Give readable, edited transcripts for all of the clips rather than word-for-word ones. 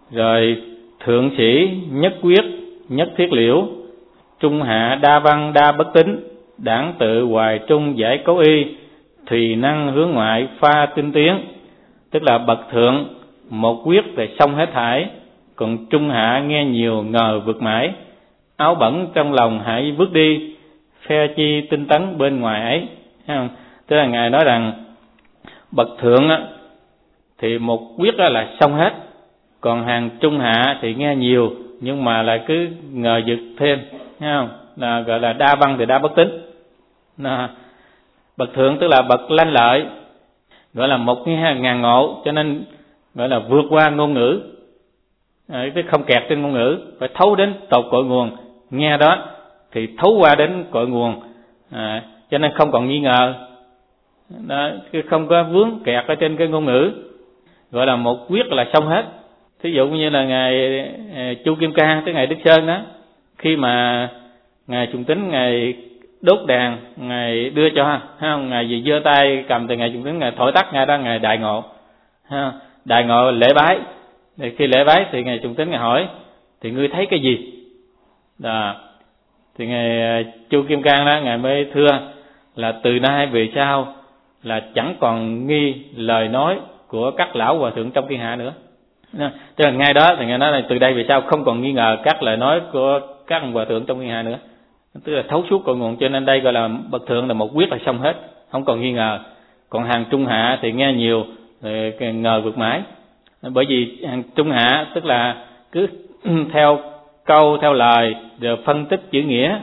Rồi thượng sĩ nhất quyết nhất thiết liễu, trung hạ đa văn đa bất tín, đảng tự hoài trung giải cấu y, thùy năng hướng ngoại pha tinh tiến. Tức là bậc thượng một quyết thì xong hết thảy, còn trung hạ nghe nhiều ngờ vực mãi, áo bẩn trong lòng hãy vứt đi, phe chi tinh tấn bên ngoài ấy. Thấy không? Tức là Ngài nói rằng bậc thượng á, thì một quyết đó là xong hết, còn hàng trung hạ thì nghe nhiều nhưng mà lại cứ ngờ vực thêm, thấy không? Là gọi là đa văn thì đa bất tín. Bậc thượng tức là bậc lanh lợi, gọi là một ngàn ngộ, cho nên gọi là vượt qua ngôn ngữ, chứ không kẹt trên ngôn ngữ, phải thấu đến tột cội nguồn. Nghe đó thì thấu qua đến cội nguồn, cho nên không còn nghi ngờ đó, chứ không có vướng kẹt ở trên cái ngôn ngữ, gọi là một quyết là xong hết. Thí dụ như là ngài Chu Kim Cang tới ngài Đức Sơn đó, khi mà ngài Trùng Tín ngài đốt đàn, ngài đưa cho, không, ngài gì giơ tay cầm, thì ngài Trùng Tín ngài thổi tắt, ngài đó ngài đại ngộ, đại ngộ lễ bái. Thì khi lễ bái thì ngài Trùng Tín ngài hỏi thì ngươi thấy cái gì đó, thì ngài Chu Kim Cang đó ngài mới thưa là từ nay về sau là chẳng còn nghi lời nói của các lão hòa thượng trong thiên hạ nữa. Tức là ngay đó thì ngài nói là từ đây về sau không còn nghi ngờ các lời nói của các hòa thượng trong thiên hạ nữa, tức là thấu suốt cội nguồn. Cho nên đây gọi là bậc thượng là một quyết là xong hết, không còn nghi ngờ. Còn hàng trung hạ thì nghe nhiều thì ngờ vực mãi, bởi vì hàng trung hạ tức là cứ theo câu theo lời rồi phân tích chữ nghĩa,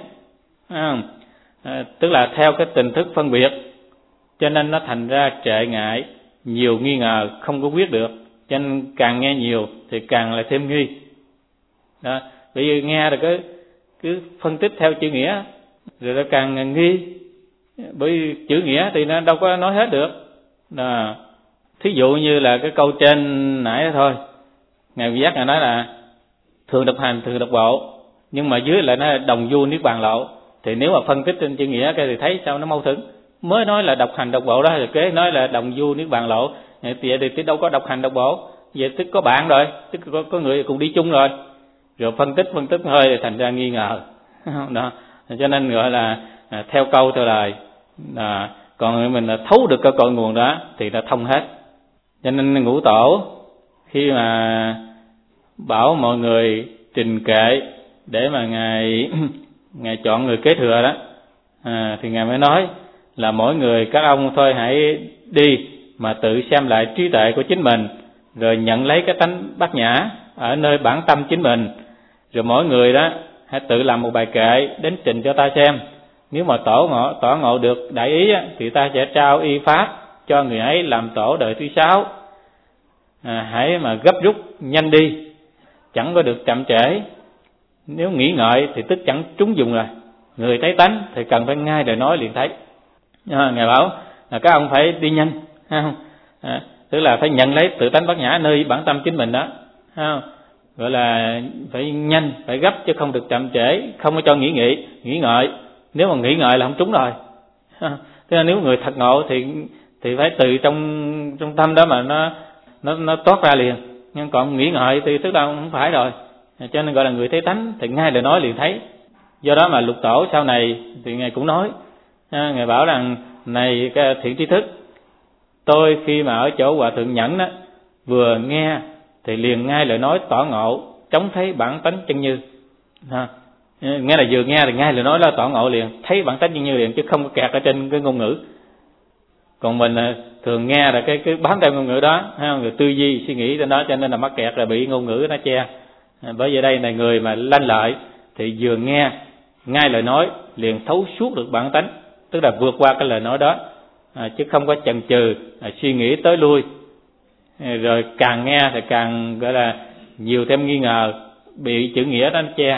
tức là theo cái tình thức phân biệt, cho nên nó thành ra trệ ngại, nhiều nghi ngờ, không có quyết được. Cho nên càng nghe nhiều thì càng lại thêm nghi đó. Bởi vì nghe rồi cứ phân tích theo chữ nghĩa rồi nó càng nghi, bởi vì chữ nghĩa thì nó đâu có nói hết được đó. Thí dụ như là cái câu trên nãy đó thôi, ngài Giác ngài nói là thường độc hành thường độc bộ, nhưng mà dưới lại nó là đồng du niết bàn lộ. Thì nếu mà phân tích trên chữ nghĩa cái thì thấy sao nó mâu thuẫn. Mới nói là độc hành độc bộ đó, rồi kế nói là đồng du niết bàn lộ, thì đâu có độc hành độc bộ, vậy tức có bạn rồi, tức có người cùng đi chung rồi phân tích hơi thì thành ra nghi ngờ đó. Cho nên gọi là theo câu theo lời đó. Còn mình là thấu được cái cội nguồn đó thì nó thông hết. Cho nên Ngũ Tổ khi mà bảo mọi người trình kệ để mà ngài chọn người kế thừa đó, thì ngài mới nói là mỗi người các ông thôi hãy đi mà tự xem lại trí tuệ của chính mình, rồi nhận lấy cái tánh bát nhã ở nơi bản tâm chính mình, rồi mỗi người đó hãy tự làm một bài kệ đến trình cho ta xem. Nếu mà tỏ ngộ được đại ý á, thì ta sẽ trao y pháp cho người ấy làm tổ đời thứ 6. Hãy mà gấp rút nhanh đi, chẳng có được chậm trễ. Nếu nghĩ ngợi thì tức chẳng trúng dùng rồi. Người thấy tánh thì cần phải ngay lời nói liền thấy. Ngài bảo là các ông phải đi nhanh, không? Tức là phải nhận lấy tự tánh bát nhã nơi bản tâm chính mình đó, không? Gọi là phải nhanh, phải gấp chứ không được chậm trễ, không có cho nghĩ ngợi. Nếu mà nghĩ ngợi là không trúng rồi. Thế nên nếu người thật ngộ thì phải từ trong tâm đó mà nó toát ra liền. Nhưng còn nghĩ ngợi thì tức là không phải rồi. Cho nên gọi là người thấy tánh thì ngay lời nói liền thấy. Do đó mà Lục Tổ sau này thì ngài cũng nói, ngài bảo rằng này cái thiện tri thức, tôi khi mà ở chỗ Hòa Thượng Nhẫn đó, vừa nghe thì liền ngay lời nói tỏ ngộ, trông thấy bản tánh chân như. Nghe là vừa nghe thì ngay lời nói là tỏ ngộ liền, thấy bản tánh chân như liền, chứ không có kẹt ở trên cái ngôn ngữ. Còn mình thường nghe là cái bám theo ngôn ngữ đó, người tư duy suy nghĩ trên đó, cho nên là mắc kẹt là bị ngôn ngữ nó che. Bởi vậy đây là người mà lanh lợi thì vừa nghe ngay lời nói liền thấu suốt được bản tánh, tức là vượt qua cái lời nói đó, chứ không có chần chừ suy nghĩ tới lui, rồi càng nghe thì càng gọi là nhiều thêm nghi ngờ, bị chữ nghĩa đó nó che.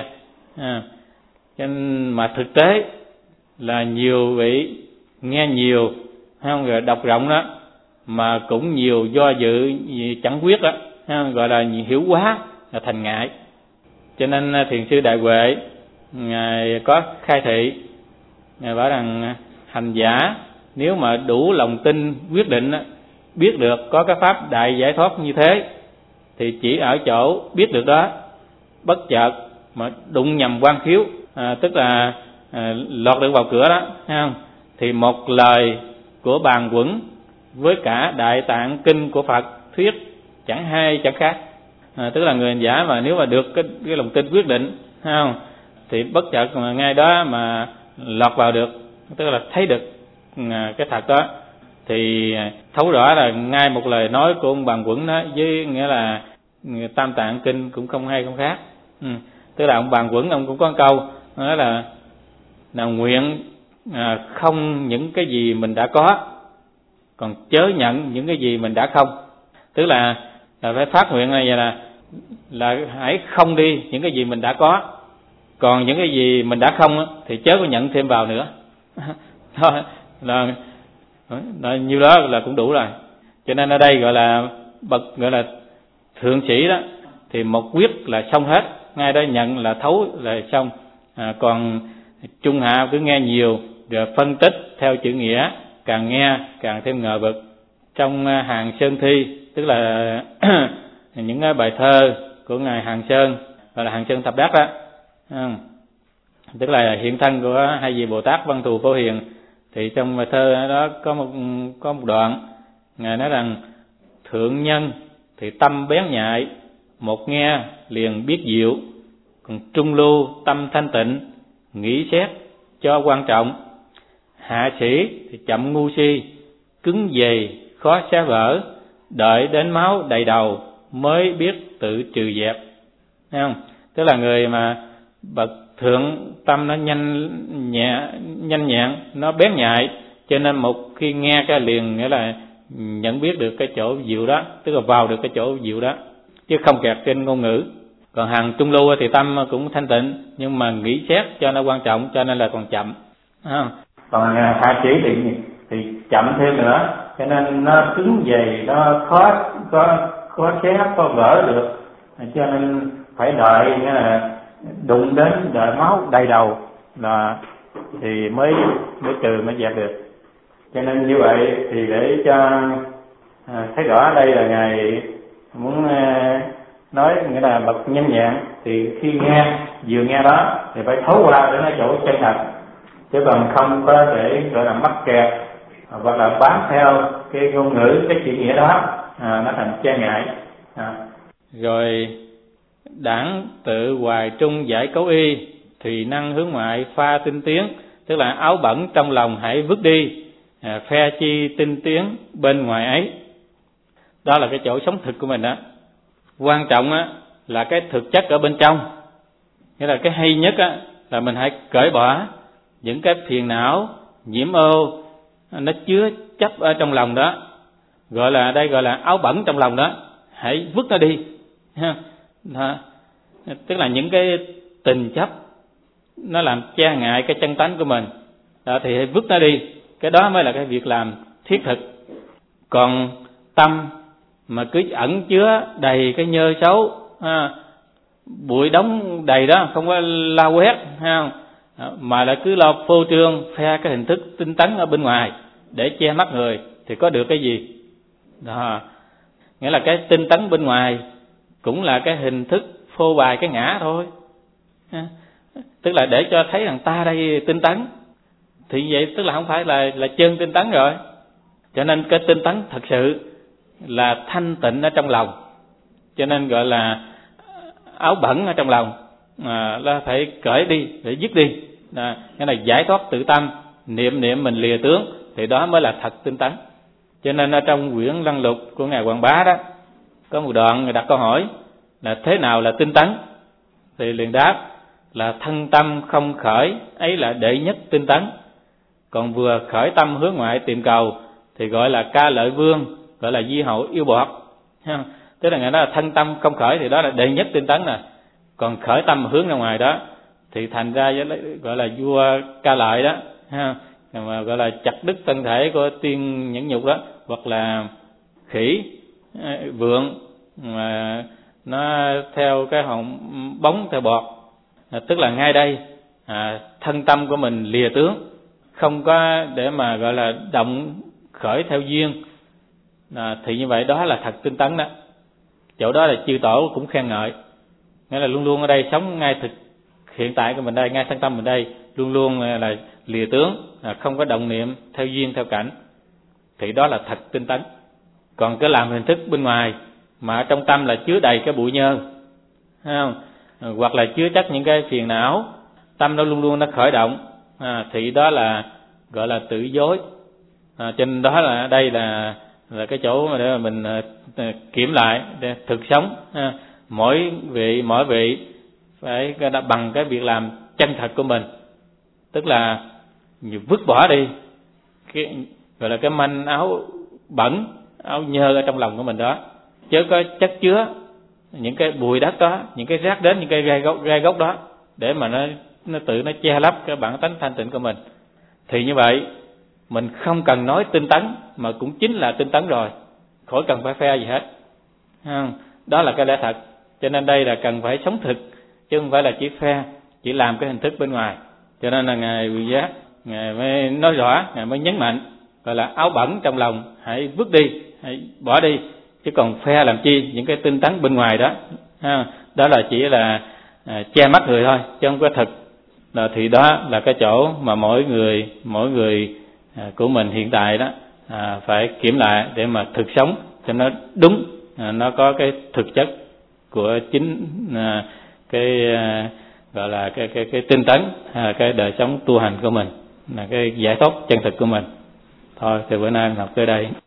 Cho nên mà thực tế là nhiều vị nghe nhiều, không, rồi đọc rộng đó mà cũng nhiều do dự chẳng quyết đó, gọi là hiểu quá là thành ngại. Cho nên Thiền sư Đại Huệ ngài có khai thị, ngài bảo rằng hành giả nếu mà đủ lòng tin quyết định, biết được có cái pháp đại giải thoát như thế, thì chỉ ở chỗ biết được đó, bất chợt mà đụng nhầm quan khiếu, tức là lọt được vào cửa đó, thấy không? Thì một lời của Bàn Quẩn với cả Đại Tạng Kinh của Phật thuyết chẳng hay chẳng khác. Tức là người hành giả mà nếu mà được cái lòng tin quyết định, thấy không? Thì bất chợt mà ngay đó mà lọt vào được, tức là thấy được cái thật đó, thì thấu rõ là ngay một lời nói của ông Bàn Quẩn đó với nghĩa là Tam Tạng Kinh cũng không hay không khác. Tức là ông Bàn Quẩn ông cũng có một câu nói là nguyện không những cái gì mình đã có, còn chớ nhận những cái gì mình đã không. Tức là phải phát nguyện này vậy là hãy không đi những cái gì mình đã có, còn những cái gì mình đã không thì chớ có nhận thêm vào nữa. là nhiêu đó là cũng đủ rồi. Cho nên ở đây gọi là bậc gọi là thượng sĩ đó, thì một quyết là xong hết, ngay đó nhận là thấu là xong. Còn trung hạ cứ nghe nhiều rồi phân tích theo chữ nghĩa, càng nghe càng thêm ngờ vực. Trong Hàng Sơn Thi, tức là những bài thơ của ngài Hàng Sơn, gọi là Hàng Sơn Thập Đắc đó, tức là hiện thân của hai vị Bồ Tát Văn Thù Phổ Hiền, thì trong bài thơ đó có một đoạn ngài nói rằng: thượng nhân thì tâm bén nhạy, một nghe liền biết diệu, còn trung lưu tâm thanh tịnh, nghĩ xét cho quan trọng, hạ sĩ thì chậm ngu si, cứng dày khó xé vỡ, đợi đến máu đầy đầu mới biết tự trừ dẹp. Thấy không? Tức là người mà bậc thượng tâm nó nhanh nhẹn, nó bén nhạy, cho nên một khi nghe cái liền nghĩa là nhận biết được cái chỗ diệu đó, tức là vào được cái chỗ diệu đó, chứ không kẹt trên ngôn ngữ. Còn hàng trung lưu thì tâm cũng thanh tịnh, nhưng mà nghĩ xét cho nó quan trọng, cho nên là còn chậm. Còn hạ chỉ thì chậm thêm nữa, cho nên nó cứng dày, nó khó xé khó vỡ được, cho nên phải đợi đụng đến đợi máu đầy đầu là thì mới trừ, mới dẹp được. Cho nên như vậy thì để cho thấy rõ đây là ngài muốn nói nghĩa là bậc nhanh nhẹn, thì khi nghe vừa nghe đó thì phải thấu qua đến cái chỗ chân thật, chứ còn không có để gọi là mắc kẹt hoặc là bám theo cái ngôn ngữ, cái chữ nghĩa đó, nó thành che ngại. Rồi đảng tự hoài trung giải cấu y, thùy năng hướng ngoại pha tinh tiến, tức là áo bẩn trong lòng hãy vứt đi, phe chi tinh tiến bên ngoài ấy. Đó là cái chỗ sống thực của mình đó. Quan trọng là cái thực chất ở bên trong, nghĩa là cái hay nhất là mình hãy cởi bỏ những cái phiền não nhiễm ô nó chứa chấp ở trong lòng đó, gọi là áo bẩn trong lòng đó, hãy vứt nó đi. Tức là những cái tình chấp nó làm che ngại cái chân tánh của mình đó, thì hãy vứt nó đi. Cái đó mới là cái việc làm thiết thực. Còn tâm mà cứ ẩn chứa đầy cái nhơ xấu, bụi đóng đầy đó, không có lau quét, không, mà lại cứ lo phô trương phe cái hình thức tinh tấn ở bên ngoài để che mắt người, thì có được cái gì đó. Nghĩa là cái tinh tấn bên ngoài cũng là cái hình thức phô bày cái ngã thôi, tức là để cho thấy rằng ta đây tinh tấn, thì vậy tức là không phải là chân tinh tấn rồi. Cho nên cái tinh tấn thật sự là thanh tịnh ở trong lòng, cho nên gọi là áo bẩn ở trong lòng, là phải cởi đi, phải dứt đi, cái này giải thoát tự tâm, niệm mình lìa tướng, thì đó mới là thật tinh tấn. Cho nên ở trong quyển Lăng Lục của ngài Hoàng Bá đó có một đoạn người đặt câu hỏi là thế nào là tinh tấn, thì liền đáp là thân tâm không khởi, ấy là đệ nhất tinh tấn. Còn vừa khởi tâm hướng ngoại tìm cầu thì gọi là ca lợi vương, gọi là di hậu yêu bọt. Tức là người đó là thân tâm không khởi thì đó là đệ nhất tinh tấn nè. Còn khởi tâm hướng ra ngoài đó thì thành ra gọi là vua ca lợi đó, mà gọi là chặt đứt thân thể của tiên nhẫn nhục đó, hoặc là khỉ vượn mà nó theo cái hòn bóng theo bọt. Tức là ngay đây thân tâm của mình lìa tướng, không có để mà gọi là động khởi theo duyên, thì như vậy đó là thật tinh tấn đó. Chỗ đó là chư tổ cũng khen ngợi, nghĩa là luôn luôn ở đây sống ngay thực hiện tại của mình đây, ngay thân tâm mình đây, luôn luôn là lìa tướng, không có động niệm theo duyên theo cảnh, thì đó là thật tinh tấn. Còn cái làm hình thức bên ngoài mà ở trong tâm là chứa đầy cái bụi nhơ, thấy không? Hoặc là chứa chất những cái phiền não, tâm nó luôn luôn nó khởi động, thì đó là gọi là tự dối. Cho nên đó là đây là cái chỗ mà để mình kiểm lại để thực sống. Mỗi vị phải bằng cái việc làm chân thật của mình, tức là vứt bỏ đi cái gọi là cái manh áo bẩn, áo nhơ ở trong lòng của mình đó, chớ có chất chứa những cái bụi đất đó, những cái rác đến, những cái gai gốc đó, để mà nó tự nó che lấp cái bản tánh thanh tịnh của mình. Thì như vậy mình không cần nói tinh tấn, mà cũng chính là tinh tấn rồi, khỏi cần phải phe gì hết. Đó là cái lẽ thật. Cho nên đây là cần phải sống thực, chứ không phải là chỉ phe, chỉ làm cái hình thức bên ngoài. Cho nên là Ngài Vị Giác, Ngài mới nói rõ, Ngài mới nhấn mạnh, gọi là áo bẩn trong lòng hãy vứt đi, hãy bỏ đi, chứ còn phe làm chi những cái tinh tấn bên ngoài đó. Đó là chỉ là che mắt người thôi, chứ không có thực. Thì đó là cái chỗ mà mỗi người của mình hiện tại đó phải kiểm lại để mà thực sống cho nó đúng, nó có cái thực chất của chính cái gọi là cái tinh tấn, cái đời sống tu hành của mình, là cái giải thoát chân thực của mình. Thôi thì bữa nay mình học tới đây.